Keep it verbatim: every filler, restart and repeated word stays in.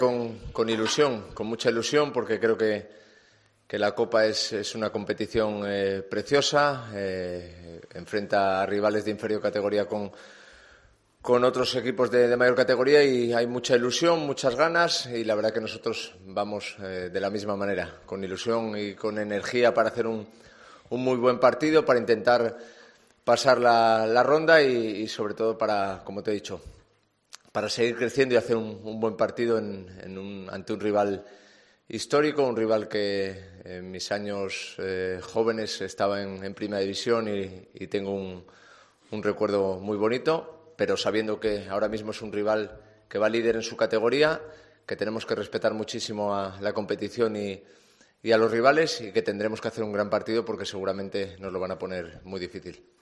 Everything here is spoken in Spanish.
Con, con ilusión, con mucha ilusión, porque creo que, que la Copa es, es una competición eh, preciosa, eh, enfrenta a rivales de inferior categoría con, con otros equipos de, de mayor categoría y hay mucha ilusión, muchas ganas y la verdad que nosotros vamos eh, de la misma manera, con ilusión y con energía para hacer un, un muy buen partido, para intentar pasar la, la ronda y, y sobre todo para, como te he dicho, para seguir creciendo y hacer un, un buen partido en, en un, ante un rival histórico, un rival que en mis años eh, jóvenes estaba en, en Primera División y, y tengo un, un recuerdo muy bonito, pero sabiendo que ahora mismo es un rival que va líder en su categoría, que tenemos que respetar muchísimo a la competición y, y a los rivales y que tendremos que hacer un gran partido porque seguramente nos lo van a poner muy difícil.